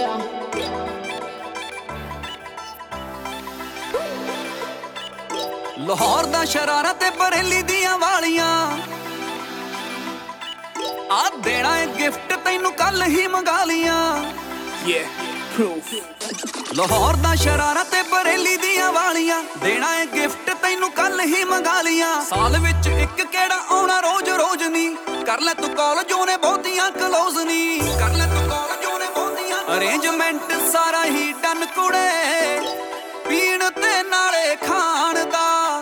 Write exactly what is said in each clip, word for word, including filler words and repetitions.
ਲਾਹੌਰ ਦਾ ਸ਼ਰਾਰਾ ਤੇ ਬਰੇਲੀ ਦੀਆਂ ਵਾਲੀਆਂ ਆ ਦੇਣਾ ਏ ਗਿਫਟ ਤੈਨੂੰ ਕੱਲ ਹੀ ਮੰਗਾ ਲੀਆਂ। ਲਾਹੌਰ ਦਾ ਸ਼ਰਾਰਾ ਤੇ ਬਰੇਲੀ ਦੀਆਂ ਵਾਲੀਆਂ ਦੇਣਾ ਏ ਗਿਫਟ ਤੈਨੂੰ ਕੱਲ ਹੀ ਮੰਗਾ ਲੀਆਂ। ਸਾਲ ਵਿੱਚ ਇੱਕ ਕਿਹੜਾ ਆਉਣਾ ਰੋਜ਼ ਰੋਜ਼ ਨੀ, ਕਰ ਲੈ ਤੂੰ ਕਾਲ ਜੋ ਨੇ ਬਹੁਤੀਆਂ ਕਲੋਜ਼ ਨੀ, ਕਰ ਲੈ ਤੂੰ ਕਾਲ ਜੋ ਨੇ ਬਹੁਤੀਆਂ। ਅਰੇਂਜਮੈਂਟ ਸਾਰਾ ਹੀ ਡਨ ਕੁੜੇ, ਪੀਣ ਤੇ ਨਾਲੇ ਖਾਣ ਦਾ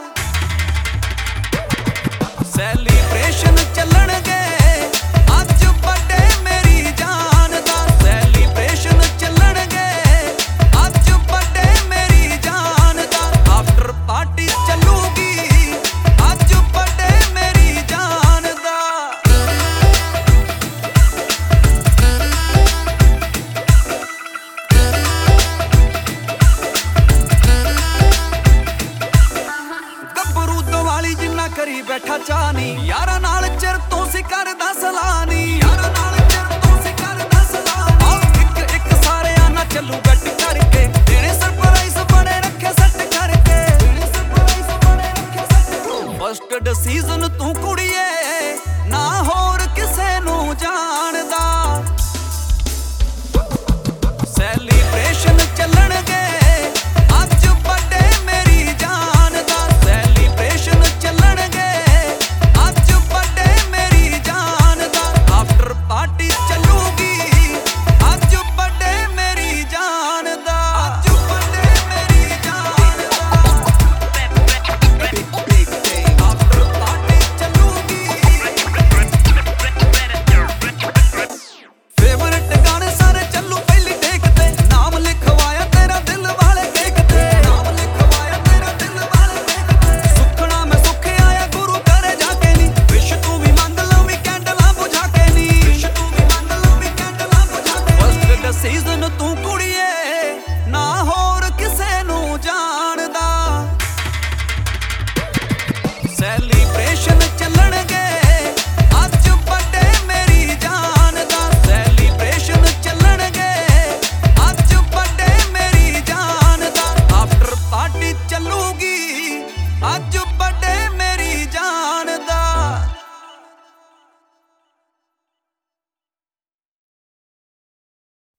ਸੈਲੀਬ੍ਰੇਸ਼ਨ ਚੱਲਣਗੇ ਅੱਜ ਬਰਥਡੇ ਮੇਰੀ ਜਾਨ ਦਾ, ਸੈਲੀਬ੍ਰੇਸ਼ਨ ਚੱਲਣਗੇ ਅੱਜ ਬਰਥਡੇ ਮੇਰੀ ਜਾਨ ਦਾ। ਆਫਟਰ ਪਾਰਟੀ ਚੱਲੂਗੀ ਅੱਜ ਬਰਥਡੇ ਮੇਰੀ ਜਾਨ ਦਾ। ਗੱਭਰੂ ਦੀਵਾਲੀ ਜਿੰਨਾ ਕਰੀ ਬੈਠਾ ਚਾਹ ਨੀ, ਯਾਰਾਂ ਨਾਲ ਚਿਰ ਤੋਂ ਸੀ ਕਰਦਾ ਸਲਾਹ ਨੀ।